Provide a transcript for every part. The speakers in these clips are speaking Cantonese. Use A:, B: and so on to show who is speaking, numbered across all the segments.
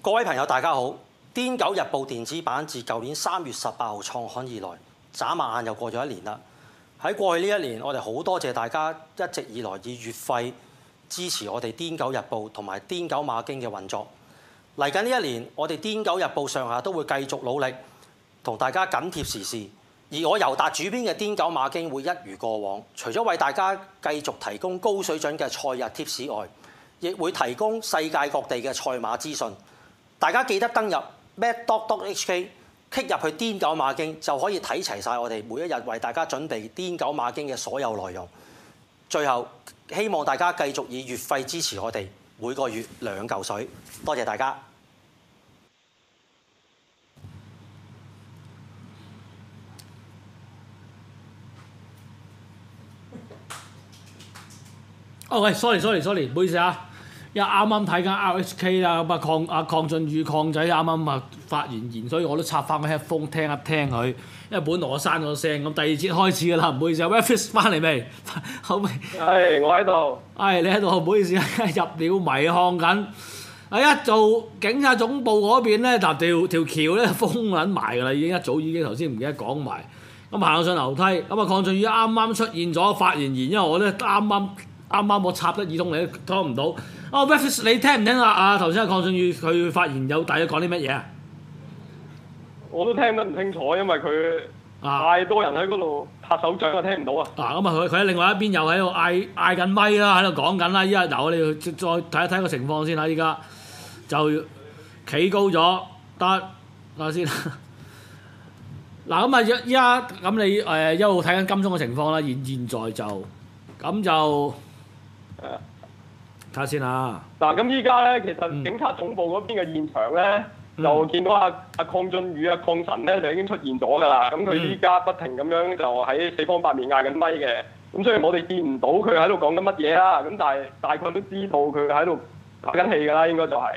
A: 各位朋友，大家好！《癲狗日報》電子版自舊年3月18號創刊以來，眨眼又過咗一年啦。喺過去呢一年，我哋好多謝大家一直以來以月費支持我哋《癲狗日報》同埋《癲狗馬經》嘅運作。嚟緊呢一年，我哋《癲狗日報》上下都會繼續努力，同大家緊貼時事。而我尤達主編嘅《癲狗馬經》會一如過往，除咗為大家繼續提供高水準嘅賽日貼士外，亦會提供世界各地嘅賽馬資訊。大家記得登入 mad.hk， click 入去《癲狗馬經》就可以睇齊晒我哋每一日為大家準備《癲狗馬經》嘅所有內容。最後，希望大家繼續以月費支持我哋，每個月2嚿水。多謝大家。
B: 哦喂 ，sorry， 唔好意思啊，因為啱啱睇緊 RHK 啦，咁啊鄺俊宇鄺仔啱啱啊發完言，所以我都插翻個 headphone 聽一聽佢，因為本來我刪咗聲，咁第二節開始㗎啦，唔好意思啊 ，Raffles 翻嚟未？好未？
C: 係，我喺度。
B: 係你喺度，唔好意思啊，入了迷巷緊。一做警察總部嗰邊咧，條橋咧封緊埋㗎啦，一早已經頭先唔記得講埋。咁行上樓梯，咁啊鄺俊宇啱啱出現咗發完言，因為我咧啱啱我插得耳筒你都聽唔到。Raffles 你聽唔聽啊？頭先鄺俊宇佢發言有大約講啲乜嘢啊？
C: 我都聽得唔清楚，因為佢太多人喺嗰度拍手掌，我聽唔到啊！
B: 咁佢喺另外一邊又喺度嗌緊咪啦，喺度講緊啦。依家嗱，我哋再睇一睇個情況先啦。依家就企高咗，等下先。嗱咁啊，依家咁你一路睇緊金鐘嘅情況啦。現在就咁就睇下先啊。
C: 嗱，咁依家咧，其實警察總部嗰邊嘅現場咧，就見到阿鄺俊宇鄺神咧就已經出現咗㗎啦。咁佢依家不停咁樣就喺四方八面嗌緊咪嘅。咁雖然我哋見唔到佢喺度講緊乜嘢啦，咁但係大概都知道佢喺度打緊氣㗎啦，應該就係。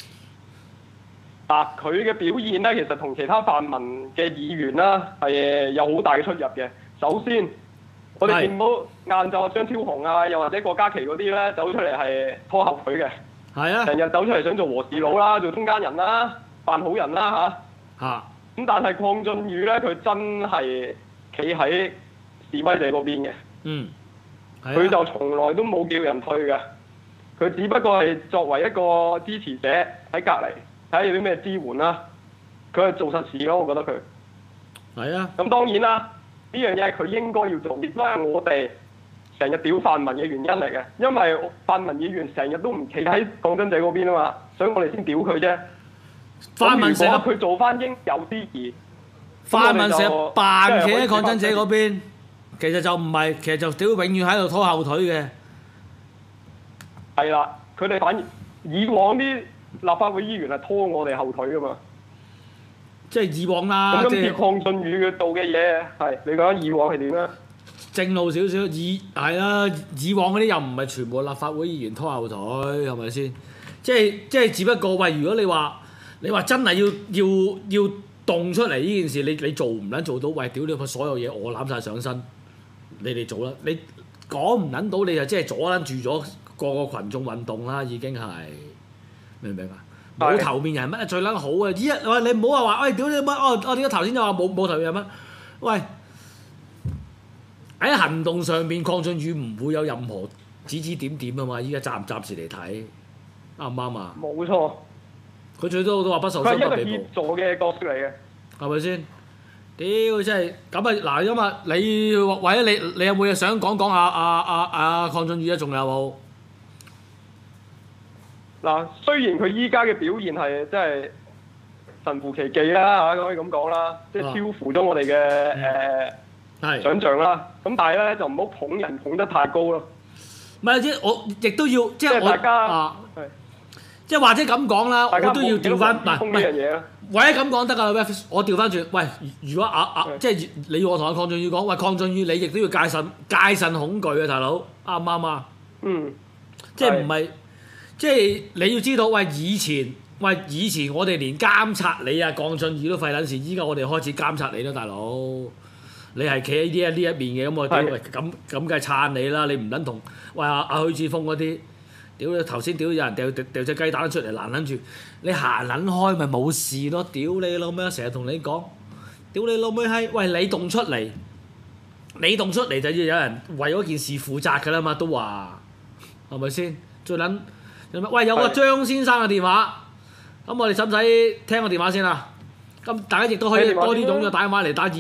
C: 嗱，佢嘅表現咧，其實同其他泛民嘅議員啦係有好大嘅出入嘅。首先，我哋見到晏晝張超雄啊，又或者郭家麒嗰啲咧走出嚟係拖後腿嘅，
B: 係啊，
C: 成日走出嚟想做和事佬啦，做中間人啦，扮好人啦嚇。咁但係鄺俊宇咧，佢真係企喺示威者嗰邊嘅。佢就從來都冇叫人退嘅，佢只不過係作為一個支持者喺隔離。睇下有啲咩支援啦，佢係做實事咯，我覺得佢。
B: 係啊。咁
C: 當然啦，呢樣嘢係佢應該要做，亦都係我哋成日屌泛民嘅原因嚟嘅。因為泛民議員成日都唔企喺抗爭者嗰邊啊嘛，所以我哋先屌佢啫。
B: 泛民成日
C: 佢做翻應有之義。
B: 泛民成日扮企喺抗爭者嗰邊，其實就唔係，其實就屌永遠喺度拖後腿嘅。
C: 係啦，佢哋反而以往啲立法會議員係拖我哋後腿噶嘛，
B: 即係以往啦。
C: 咁今次鄺俊宇佢做嘅嘢係你講以往係點咧？
B: 正路少少，係啦，以往嗰啲又唔係全部立法會議員拖後腿，係咪先？即係只不過喂，如果你話真係要動出嚟呢件事，你做唔撚做到？喂，屌你個所有嘢我攬晒上身，你哋做啦！你講唔撚到，你就即係阻撚住咗個群眾運動啦，已經係。明唔明啊？冇頭面人乜最撚好啊！喂，你唔好話喂，屌你乜？我點解頭先就話冇頭面人乜？喂，喺行動上邊，鄺俊宇唔會有任何指點啊嘛！依家暫時嚟睇，啱唔啱啊？
C: 冇錯，
B: 佢最多都話不受傷不被捕。
C: 佢係一個協助嘅角色嚟嘅，
B: 係咪先？屌真係咁啊！嗱，咁啊，你或者你有冇嘢想講下鄺俊宇啊？仲有冇？
C: 嗱，雖然佢依家嘅表現係真係神乎其技啦嚇，可以咁講啦，即係超乎咗我哋嘅想像啦。咁但係咧就唔好捧人捧得太高咯。唔係，即係我亦都要即係大家即係或者咁講啦，我都要調翻嗱，唔係，或者咁講得㗎啦。我調翻轉，喂，如果即係你要我同阿鄺俊宇講，喂，鄺俊宇你亦都要戒慎恐懼啊，大佬，啱唔啱啊？即係唔係？即係你要知道，以前我哋連監察你啊，鄺俊宇都費撚事，依家我哋開始監察你啦，大佬。你係企喺呢一邊嘅，咁我屌喂咁梗係撐你啦！你唔撚同喂阿許智峰嗰啲，
B: 屌你頭先屌有人掉隻雞蛋出嚟攔撚住，你行撚開咪冇事咯，屌你老味！成日同你講，屌你老味閪，喂你動出嚟，就要有人為嗰件事負責㗎啦嘛，都話係咪先？最撚喂有個張先生嘅電話，咁我哋使唔使聽個電話先啊？咁大家亦都可以多啲踴躍打電話嚟打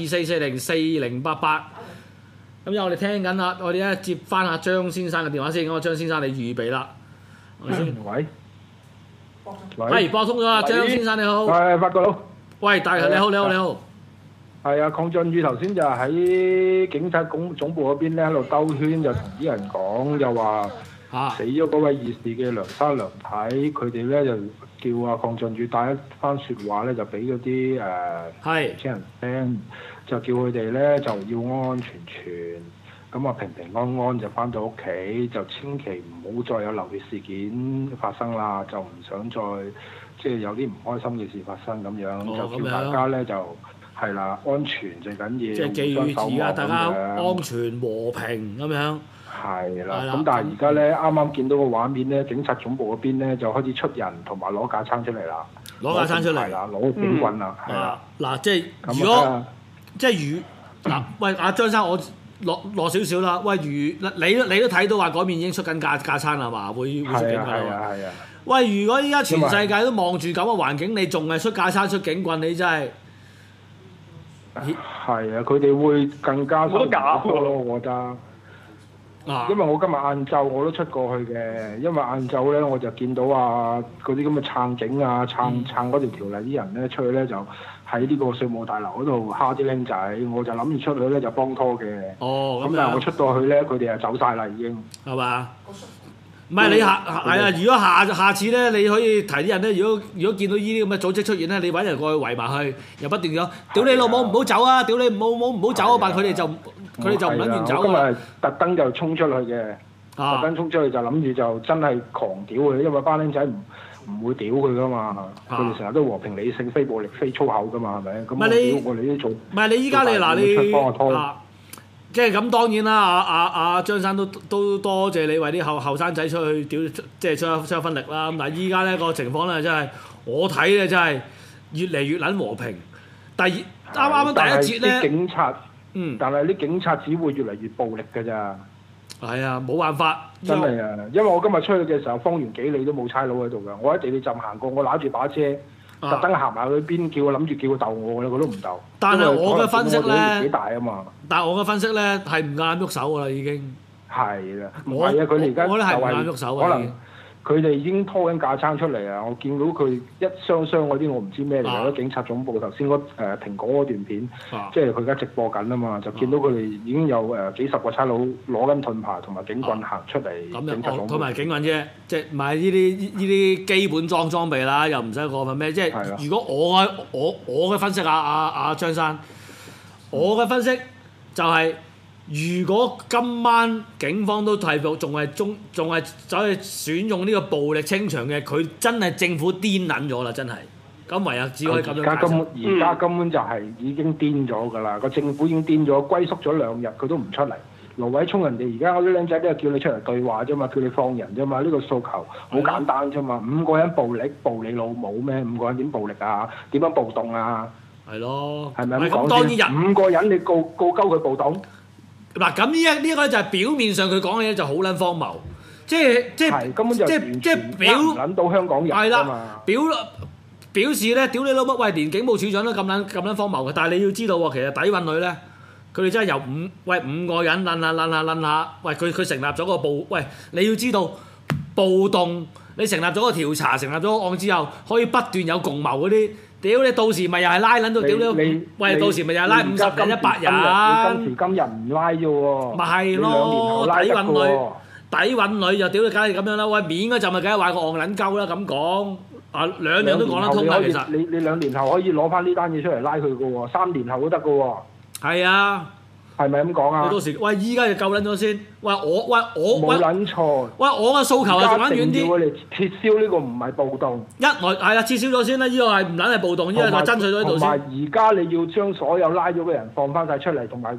B: 24404088。咁我哋聽緊啦，我哋咧接翻阿張先生嘅電話先。咁啊，張先生你預備啦，係咪先？喂，撥通咗啦，張先生你好。
D: 係發覺佬。
B: 喂，大你好。
D: 係啊，鄺俊宇頭先就喺警察總部嗰邊咧喺度兜圈，就同啲人講，就話死咗嗰位義士嘅梁生梁太，佢哋咧就叫阿鄺俊宇帶一番説話咧，就俾嗰啲年青人聽。就叫佢哋咧就要安安全全，咁啊平平安安就翻到屋企，就千祈唔好再有流血事件發生啦，就唔想再即係有啲唔開心嘅事發生咁樣，就叫大家咧就係啦，安全最緊要，
B: 即係記住而家大家安全和平咁樣。
D: 係啦，咁但係而家咧啱啱見到個畫面咧，警察總部嗰邊咧就開始出人同埋攞架撐出嚟啦，
B: 攞架撐出嚟，
D: 係啦，攞警棍啦，係啦，
B: 嗱即係如果。即係嗱，喂阿張生，我落少少啦。喂，你都睇到話嗰邊已經出緊架撐啦嘛，會出警棍啦。係啊。喂，如果依家全世界都望住咁嘅環境，你仲係出架撐出警棍，你真係
D: 係啊！佢哋會更加多咯，我覺得。因為我今日晏晝我都出過去嘅，因為晏晝咧我就見到嗰啲咁嘅撐警啊、撐嗰條條例啲人咧出去咧就喺呢個稅務大樓嗰度蝦啲僆仔，我就諗住出去咧就幫拖嘅。哦，咁但係我出到去咧，佢哋就走晒啦已經。係嘛？唔係你係啊！如果下次咧，你可以提啲人咧，如果見到呢啲咁嘅組織出現咧，你揾人過去圍埋去，又不斷咁屌你老母唔好走啊！屌你唔好走啊！但佢哋就唔撚願走。我今日特登就衝出去嘅，特登衝出去就諗住就真係狂屌佢，因為班僆仔唔會屌佢噶嘛，佢哋成日都和平理性、非暴力、非粗口噶嘛，係咪？咁我哋都做。唔係你依家你嗱你即係咁當然啦，阿張生都多謝你為啲後生仔出去屌，即係出一分力啦。咁但係依家呢個情況咧真係我睇咧真係越嚟越撚和平。啱第一節咧，警察但係啲警察只會越嚟越暴力㗎咋。係啊，冇辦法。真係啊，因為我今日出去嘅時候，方圓幾里都冇差佬喺度㗎。我喺地鐵站行過，我揦住把遮，特登行埋去邊，諗住叫佢鬥我㗎啦，佢都唔鬥。但係我嘅分析咧，幾大啊嘛。但係我嘅分析咧係唔啱喐手㗎啦，已經。係啦，唔係啊！佢哋而家就係可能佢哋已經拖緊架撐出嚟啊！我見到佢一箱箱嗰啲，我唔知咩嚟嘅。警察總部頭先蘋果嗰段片，即係佢而家直播緊啊嘛，就見到佢哋已經有幾十個差佬攞緊盾牌同埋警棍行出嚟。警察總部同埋警棍啫，即係買呢啲基本裝備啦，又唔使過分咩？即係如果我嘅分析阿張生，我嘅分析就係。如果今晚警方都退步，仲係走去選用呢個暴力清場嘅，佢真係政府癲撚咗啦！真係，咁唯有只可以咁樣解釋。而家根本就係已經癲咗㗎啦！個政府已經癲咗，龜縮咗2日，佢都唔出嚟。盧偉聰人哋而家嗰啲僆仔都係叫你出嚟對話啫嘛，叫你放人啫嘛，呢個訴求好簡單啫嘛。5個人暴你老母咩？5個人點暴力啊？點樣暴動啊？係咯，係咪咁講先？當然5個人你告鳩佢暴動。嗱咁呢個就係表面上佢講嘅嘢就好撚荒謬，即根本就表撚到香港人㗎嘛，表示咧屌你老母，喂連警務處長都咁撚荒謬嘅，但係你要知道喎，其實底蘊裏咧，佢哋真係由5個人撚下，喂佢成立咗個喂你要知道暴動，你成立咗個調查，成立咗個案之後，可以不斷有共謀嗰啲。屌你到時咪又係拉撚到屌你！喂，到時咪又係拉50人、100人。你今時今日唔拉啫喎。咪係咯，底蘊女就屌你，梗係咁樣啦。喂，面嗰陣咪梗係話個戇撚鳩啦，咁講兩樣都講得通啦。其實你2年後可以攞翻呢單嘢出嚟拉佢嘅喎，3年後都得嘅喎。係啊。係咪咁講啊？到時喂，依家就夠撚咗先。喂我冇撚錯。喂我嘅訴求係仲撚遠啲。我哋撤銷呢個唔係暴動。係啦，撤銷咗先啦。呢個係唔撚係暴動，呢個係爭取咗喺度先。同埋而家你要將所有拉咗嘅人放翻晒出嚟，同埋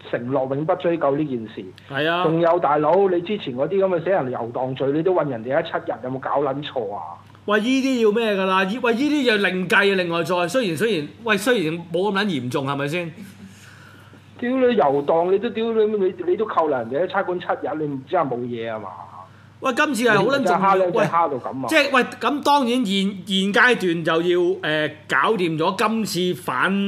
D: 承諾永不追究呢件事。
B: 係啊。
D: 仲有大佬，你之前嗰啲咁嘅死人遊蕩罪，你都韞人哋7日，有冇搞撚錯啊？
B: 喂，依啲要咩㗎啦？喂，依啲又另計啊，另外再。雖然冇咁撚嚴重，係咪先？
D: 屌你遊蕩，你都屌你都扣留人哋喺差館7日，你唔知係冇嘢係嘛？
B: 喂，今次係好撚重要。喂，
D: 蝦到咁啊！
B: 即係喂，咁當然現階段就要搞掂咗今次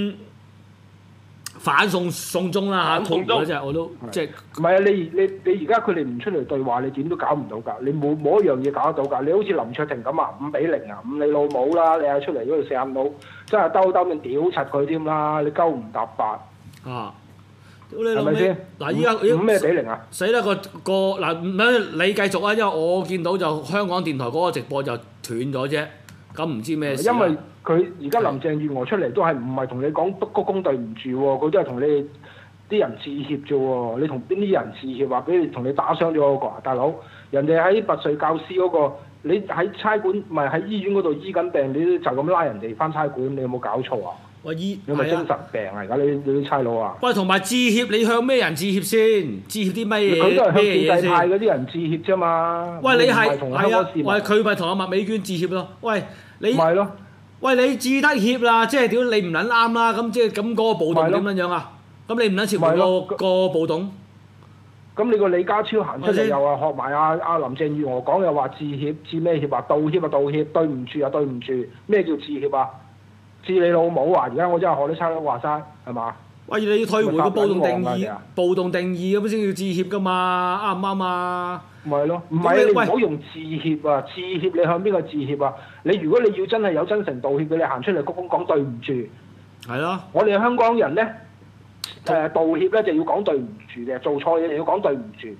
B: 反送中啦嚇，同嗰隻我都即係
D: 唔係啊？你而家佢哋唔出嚟對話，你點都搞唔到㗎。你冇一樣嘢搞得到㗎。你好似林卓廷咁啊，5-0啊，誤你老母啦！你係出嚟嗰度射佬，真係兜面屌柒佢添啦！你鳩唔搭八啊！係咪先？
B: 嗱，依家
D: 5咩比0啊？
B: 死啦個嗱，唔係你繼續啊，因為我見到就香港電台嗰個直播就斷咗啫，咁唔知咩事。
D: 因為佢而家林鄭月娥出嚟都係唔係同你講鞠躬對唔住喎，佢都係同你啲人致歉啫喎。你同邊啲人致歉？話俾你同你打傷咗嗰個啊，大佬，人哋喺拔萃教師嗰個，你喺差館唔係喺醫院嗰度醫緊病，你就咁拉人哋翻差館，你有冇搞錯啊？
B: 喂，
D: 你咪精神病啊！而家你啲差佬啊！
B: 喂，同埋致歉，你向咩人致歉先？致歉啲乜嘢？
D: 佢都係向建制派嗰啲人致歉啫嘛。
B: 喂，你係
D: 係啊？
B: 喂，佢咪同阿麥美娟致歉咯？喂，你
D: 咪咯？
B: 喂，你致得歉啦，即係屌你唔撚啱啦，咁即係咁嗰個暴動點樣樣啊？咁你唔撚撤回個暴動？
D: 咁你個李家超行出嚟又話學埋阿林鄭月娥講，又話致歉，致咩歉啊？道歉啊道歉，對唔住啊對唔住，咩叫致歉啊？致你老母啊！而家我真係學啲差佬話齋係嘛？喂，
B: 你要退回個暴動定義，暴動定義咁先要致歉噶嘛？啱唔啱啊？
D: 咪係咯，唔係你唔好用致歉啊！致歉你向邊個致歉啊？你如果你要真係有真誠道歉嘅，你行出嚟鞠躬講對唔住。係咯。我哋香港人咧道歉咧就要講對唔住嘅，做錯嘢就要講對唔住。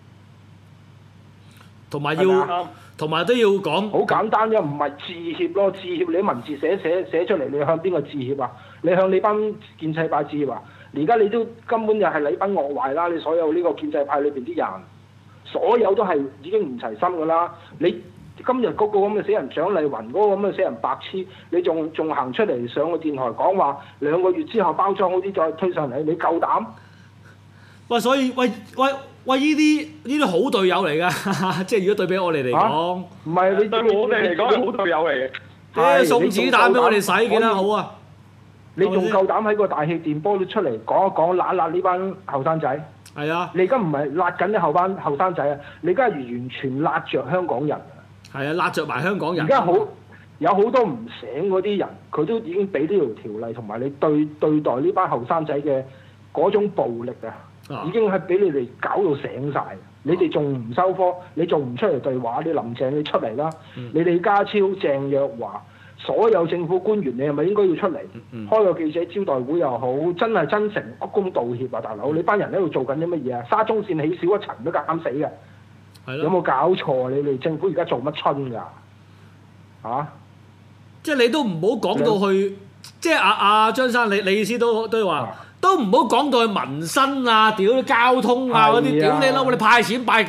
B: 同埋都要講，
D: 好簡單啫，唔係致歉咯，致歉你文字寫出嚟，你向邊個致歉啊？你向你班建制派致歉啊？而家你都根本就係禮崩樂壞啦！你所有呢個建制派裏邊啲人，所有都係已經唔齊心噶啦！你今日嗰個咁嘅死人蔣麗芸，嗰個咁嘅死人白痴，你仲行出嚟上個電台講話2個月之後包裝好啲再推上嚟，你夠膽？
B: 喂，所以喂，呢啲好隊友嚟㗎，即係如果對比我哋嚟講，
D: 唔係你
C: 對我哋嚟講係好隊友嚟嘅。
B: 送子彈俾我哋使幾多好啊？
D: 你仲夠膽喺個大氣電波度出嚟講一講揦呢班後生仔？
B: 係啊！
D: 你而家唔係揦緊啲後生仔啊！你而家係完全揦着香港人。
B: 係啊，揦着埋香港人。
D: 而家有好多唔醒嗰啲人，佢都已經俾呢條例同埋你對待呢班後生仔嘅嗰種暴力啊！已經係俾你哋搞到醒晒。你哋仲唔收科？你仲唔出嚟對話？你林鄭你出嚟啦！你李家超、鄭若驊，所有政府官員，你係咪應該要出嚟開個記者招待會又好？真係真誠鞠躬道歉啊，大佬！你班人喺度做緊啲乜嘢啊？沙中線起少一層都啱死嘅，有冇搞錯？你哋政府而家做乜春㗎？啊！即
B: 係你都唔好講到去，即係阿張生，你意思都話。都唔好講到去民生啊，屌啲交通啊嗰啲，屌你啦！我哋派錢派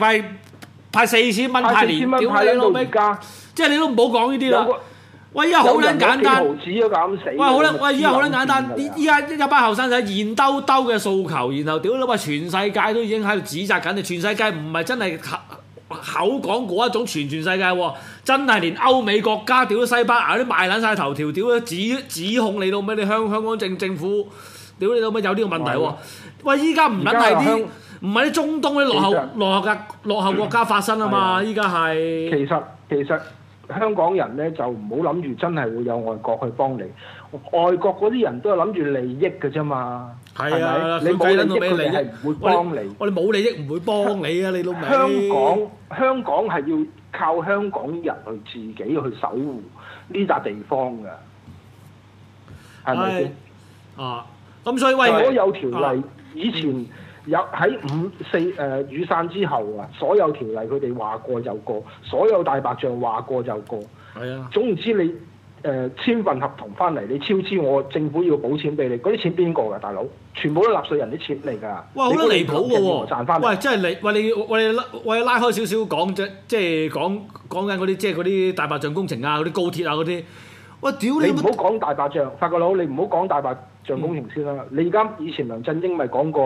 B: 4000蚊派年，屌你老味！即係你都唔好講呢啲啦。喂，依家好撚簡單。喂，好撚，喂，依家好撚簡單。依家一班後生仔現兜兜嘅訴求，然後屌你話全世界都已經喺度指責緊你，全世界唔係真係口講嗰一種全世界喎，真係連歐美國家屌西班牙都賣撚晒頭條，屌指控你老味，你香港政府。屌你老味有呢個問題喎！喂，依家唔撚係啲，唔係啲中東啲落後國家發生啊嘛！依家係
D: 其實香港人咧就唔好諗住真係會有外國去幫你，外國嗰啲人都係諗住利益嘅啫嘛。係啊，你冇利益佢哋係唔會幫你。我哋冇利益唔會幫你啊！你老味。香港係要靠香港人去自己去守護呢笪地方㗎，係咪先？
B: 啊！咁所以所
D: 有條例以前有喺雨傘之後啊，所有條例佢哋話過就過，所有大白象話過就過。係啊，總言之你簽份合同翻嚟，你超支我政府要補錢俾你，嗰啲錢邊個㗎，大佬？全部都納稅人啲錢嚟㗎。哇，好
B: 離譜㗎喎！
D: 賺翻嚟。喂，
B: 真係你拉開少少講啫，即係講緊嗰啲即係嗰啲大白象工程啊，嗰啲高鐵啊嗰啲。喂，屌你！
D: 唔好講大白象，法國佬，你唔好講大白象工程先啦。你而家以前梁振英咪講過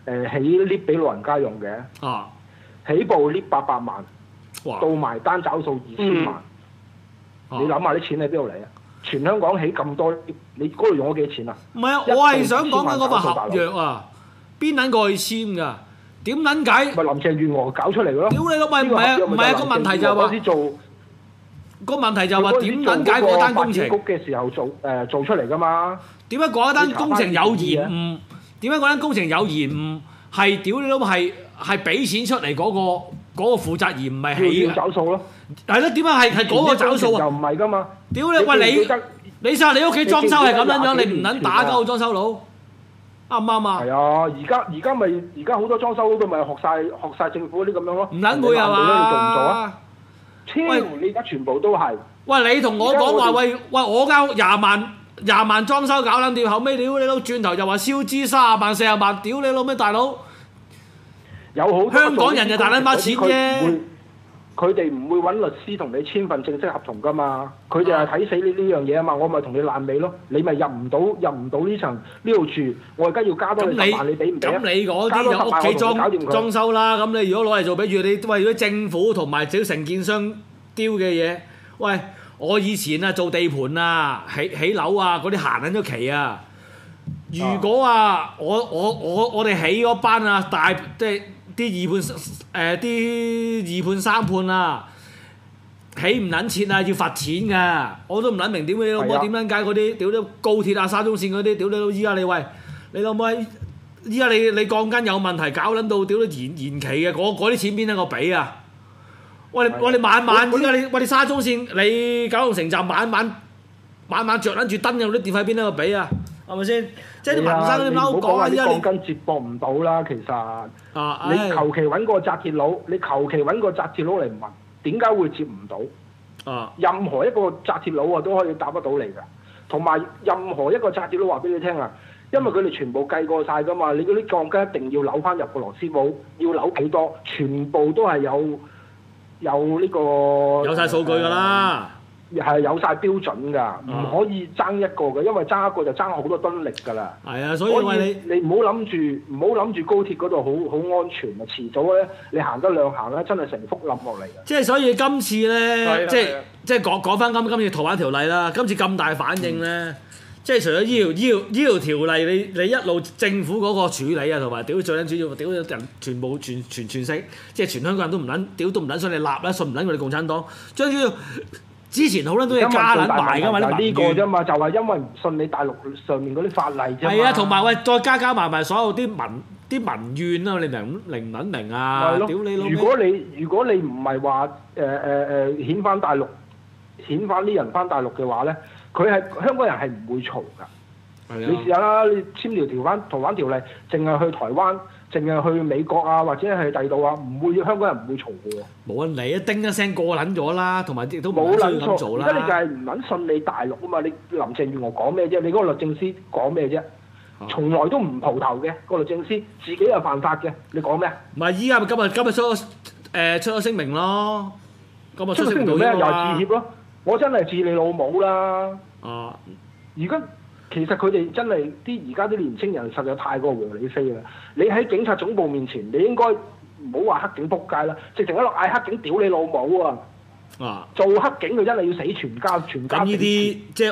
D: 起 lift 俾老人家用嘅。
B: 啊！
D: 起步 lift 800萬，
B: 哇！
D: 到埋單找數2000萬。你諗下啲錢喺邊度嚟啊？全香港起咁多，你嗰度用咗幾多錢啊？
B: 唔係啊，我係想講緊嗰份合約啊，邊撚過去簽㗎？點撚解？
D: 咪林鄭月娥搞出嚟咯！
B: 屌你老味，唔係啊，個問題就係話個問題就係話點撚解嗰單工程
D: 局嘅時候做出嚟㗎嘛？
B: 點解嗰單工程有延誤？點解嗰單工程有延誤？係屌你老味係俾錢出嚟嗰個負責而唔係起
D: 要找數咯。
B: 係咯，點解係嗰個找數啊？
D: 又唔係㗎嘛？
B: 屌你喂你曬你屋企裝修係咁樣，你唔撚打鳩裝修佬啱唔啱啊？
D: 係啊，而家好多裝修佬都咪學晒政府嗰啲咁樣咯。
B: 唔撚會係嘛？
D: 你做唔做啊？你而家全部都係。
B: 喂，你同我講話喂，我交廿萬裝修搞撚掂，後尾屌你老轉頭又話燒資30萬40萬，屌你老咩大佬？
D: 有好多
B: 香港人就大撚把錢啫。
D: 佢哋唔會揾律師同你簽份正式合同㗎嘛，佢哋係睇死你呢樣嘢啊嘛，我咪同你爛尾咯，你咪入唔到呢度住，我而家要加多你10萬，你俾唔俾啊？
B: 咁你嗰啲有屋企裝修啦，咁你如果攞嚟做，比如你為咗政府同埋小承建商丟嘅嘢，喂，我以前啊做地盤啊，起樓啊嗰啲行緊咗期啊，如果我哋起嗰班啊大即係。啲二判三判啊，起唔撚切啊，要罰錢㗎，我都唔撚明點解你老母點撚解嗰啲屌啲高鐵啊沙中線嗰啲屌你老依家你喂你老母依家你鋼筋有問題搞撚到屌都延期嘅嗰啲錢邊得個俾啊？喂你晚依家你沙中線你九龍城站晚着撚住燈有啲電費邊得個俾啊？係咪先？即係啲民生嗰啲撈講啊！依家你
D: 鋼筋接駁唔到啦，其實你求其揾個紮鐵佬，嚟問，點解會接唔到？任何一個紮鐵佬啊都可以答得到你㗎。同埋任何一個紮鐵佬話俾你聽啊，因為佢哋全部計過晒㗎嘛。你嗰啲鋼筋一定要扭翻入個螺絲帽，要扭幾多，全部都係有呢個
B: 有晒數據㗎啦。
D: 係有晒標準㗎，唔可以爭一個嘅，因為爭一個就爭好多噸力㗎啦。
B: 係啊，所以
D: 你唔好諗住高鐵嗰度好安全啊！遲早咧，你行得兩行咧，真係成幅冧落嚟嘅。
B: 即係所以今次咧，即係講翻今次逃犯條例啦，今次咁大反應咧，即係除咗醫療條例，你一路政府嗰個處理啊，同埋屌最撚主要屌人全部全識，即係全香港人都唔撚屌都唔撚信你立啦，信唔撚我哋共產黨，最主要。之前好撚多嘢加撚埋㗎嘛，啲民怨
D: 啫嘛，就係因為唔信你大陸上面嗰啲法例啫嘛。
B: 係啊，同埋喂，再加埋所有啲民怨啊，你明唔明啊？屌你老！
D: 如果你唔係話遣返大陸，遣返啲人返大陸嘅話咧，香港人係唔會嘈㗎。你試下啦，你簽條逃犯條例，淨係去台灣。淨係去美國啊，或者係第度啊，香港人唔會嘈嘅喎。
B: 冇人嚟啊！叮一聲過撚咗啦，同埋亦都
D: 冇撚
B: 咁做啦。
D: 而家你就係唔撚信你大陸啊嘛？你林鄭月娥講咩啫？你嗰個律政司講咩啫？從來都唔蒲頭嘅個律政司，自己又犯法嘅，你講咩？
B: 唔係依家咪今日出咗聲明咯。今日
D: 出聲明咩？又係致歉咯。我真係治你老母啦！而家。其實佢哋真係而家啲年青人實在太過和理非啦！你喺警察總部面前，你應該唔好話黑警仆街啦，直情喺度嗌黑警屌你老母啊！做黑警佢真係要死全家。
B: 咁呢啲即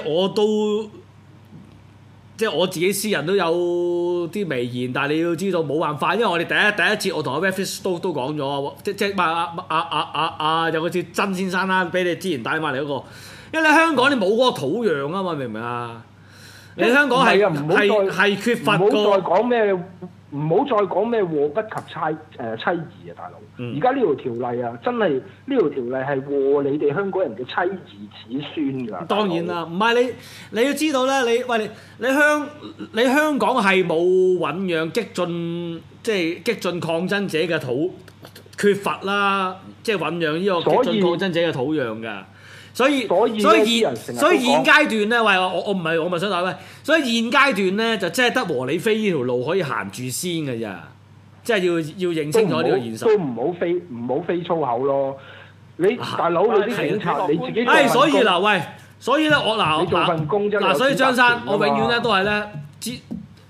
B: 係我自己私人都有啲微言，但係你要知道冇辦法，因為我哋第一節我同阿 Redfish 都講咗，即係有個叫曾先生啦，俾你之前帶埋嚟嗰個，因為你香港你冇嗰個土壤啊嘛，明唔明啊？你香港係缺乏個，唔好再講
D: 咩禍不及妻兒啊，大佬！而家呢條條例啊，真係呢條條例係禍你哋香港人嘅妻兒子孫㗎。
B: 當然啦，唔係你要知道咧，你香港係冇醖釀激進抗爭者嘅缺乏啦，即係醖釀呢個激進抗爭者嘅土壤㗎。所以現階段咧，喂，我咪想講喂，所以現階段咧就真係得和理非呢條路可以行住先㗎咋，即係要認清楚呢個現實。
D: 都唔好飛粗口咯，你大佬你啲警察你自己。
B: 所以嗱，喂，所以咧我嗱，
D: 你做份工啫。
B: 所以張生，我永遠咧都係咧，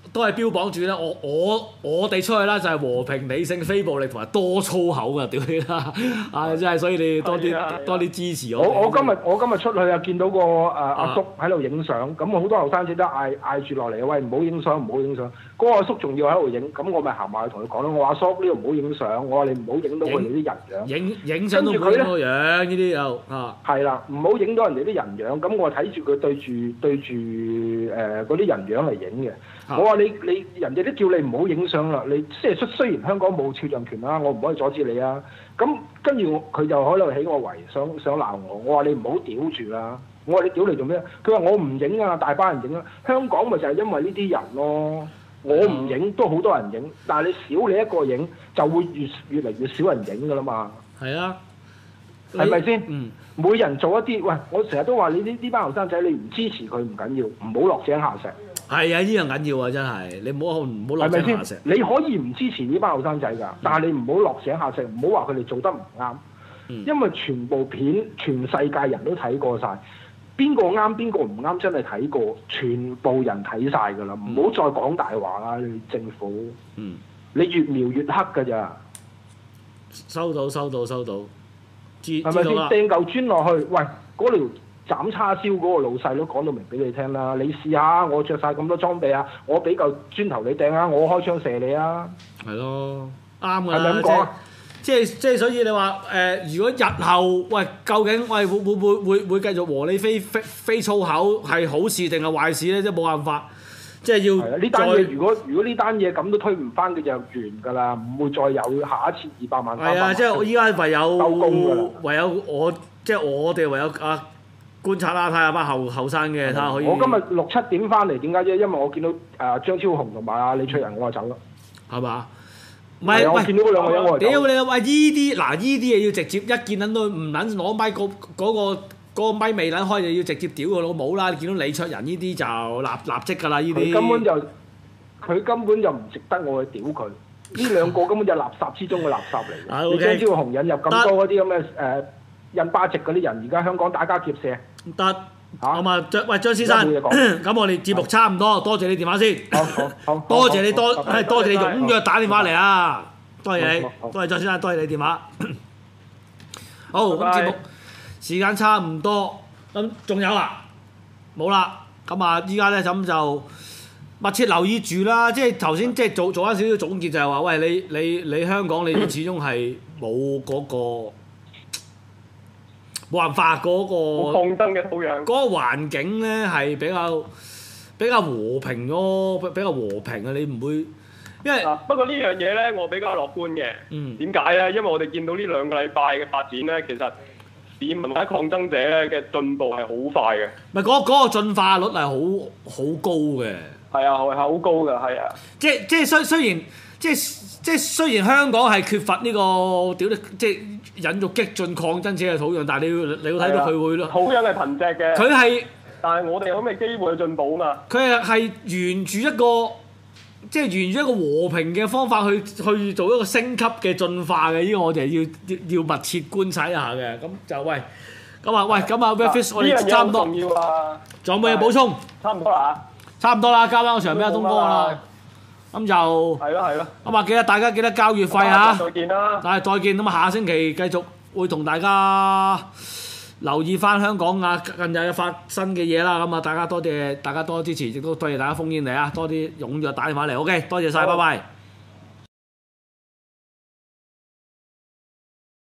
B: 都係標榜住咧，我哋出去啦，就係和平理性非暴力同埋多粗口㗎，屌你啦！啊，真係所以你多啲支持我。
D: 我今日出去啊，見到個阿叔喺度影相，咁好多後生仔都嗌住落嚟，喂，唔好影相，唔好影相。嗰個阿叔仲要喺度影，咁我咪行埋去同佢講咯。我話阿叔，呢度唔好影相，我話你唔好影到佢哋啲人樣。影相都唔好影個樣，呢啲又啊。係啦，唔好影到人哋啲人樣。咁我睇住佢對住嗰啲人樣嚟影嘅。我話你人哋都叫你唔好影相啦，你即係雖然香港冇肖像權啦，我唔可以阻止你啊。咁跟住佢就喺度起我圍，想鬧我。我話你唔好屌住啦。我話你屌嚟做咩？佢話我唔影啊，大班人影啊。香港咪就係因為呢啲人咯。我唔影都好多人影，但係你少你一個影，就會越嚟越少人影㗎啦嘛。係啊，係咪先？每人做一啲，喂，我成日都話你呢班後生仔，你唔支持佢唔緊要，唔好落井下石。係啊，呢樣緊要啊，真係，你唔好落井下石。你可以唔支持呢班後生仔㗎，但係你唔好落井下石，唔好話佢哋做得唔啱。因為全部片全世界人都睇過晒。邊個啱邊個唔啱，真係睇過，全部人睇晒㗎啦，唔好再講大話啦！你政府，你越描越黑㗎咋？收到，係咪先掟嚿磚落去？喂，嗰條斬叉燒嗰個老細都講到明俾你聽啦！你試下，我着晒咁多裝備啊，我俾嚿磚頭你掟啊，我開槍射你啊！係咯，啱㗎啦，係咪咁講啊？即係所以你話如果日後喂，究竟喂會繼續和你非粗口係好事定係壞事咧？即係冇辦法，即係要呢單嘢。如果呢單嘢咁都推唔翻嘅就完㗎啦，唔會再有下一次200萬。係啊，即係我依家唯有我即係我哋唯有觀察啦，睇下班後生嘅睇下可以。我今日6、7點翻嚟，點解啫？因為我見到張超雄同埋李卓人，我就走啦，係嘛？唔係，我見到嗰兩個人我屌你啊！喂，依啲嘢要直接一見撚到唔撚攞咪嗰個咪未撚開就要直接屌佢老母啦！你見到李卓人呢啲就立即㗎啦！呢啲佢根本就唔值得我去屌佢。呢兩個根本就垃圾之中嘅垃圾嚟嘅。你張超雄引入咁多嗰啲咁嘅印巴籍嗰啲人，而家香港打家劫舍得。咁啊，喂張先生，咁我哋節目差唔多，多謝你電話先。好，多謝你多謝你踴躍打電話嚟啊！多謝你，多謝張先生，多謝你電話。好，咁節目時間差唔多，咁仲有啦，冇啦。咁啊，依家咧咁就密切留意住啦。即係頭先即係做翻少少總結，就係話，喂，你香港你始終係冇嗰個。冇辦法，嗰個抗爭嘅土壤，嗰個環境咧係比較和平咯，比較和平啊！你唔會，因為不過呢樣嘢咧，我比較樂觀嘅。點解咧？因為我哋見到呢2個禮拜嘅發展咧，其實市民或者抗爭者咧嘅進步係好快嘅。唔係嗰個進化率係好高嘅。係啊，係好高㗎，係啊。即係雖然香港係缺乏呢個即係引育激進抗爭者嘅土壤，但係你要睇到佢會咯。土壤係貧瘠嘅。佢係，但係我哋有咩機會去進步啊嘛？佢係沿住一個和平嘅方法去做一個升級嘅進化嘅，呢個我哋要密切觀察一下嘅。咁就喂，咁啊 Redfish 我哋差唔多。呢樣嘢好重要啊！仲有冇嘢補充？差唔多啦，交翻個場俾阿東哥啦。咁就係咯，咁啊大家記得交月費嚇，再見啦，再見。咁啊下星期繼續會同大家留意翻香港近日發生嘅嘢啦。咁啊大家多謝大家多支持，亦都多謝大家烽煙嚟啊，多啲踴躍打電話嚟。OK，多謝晒，拜拜。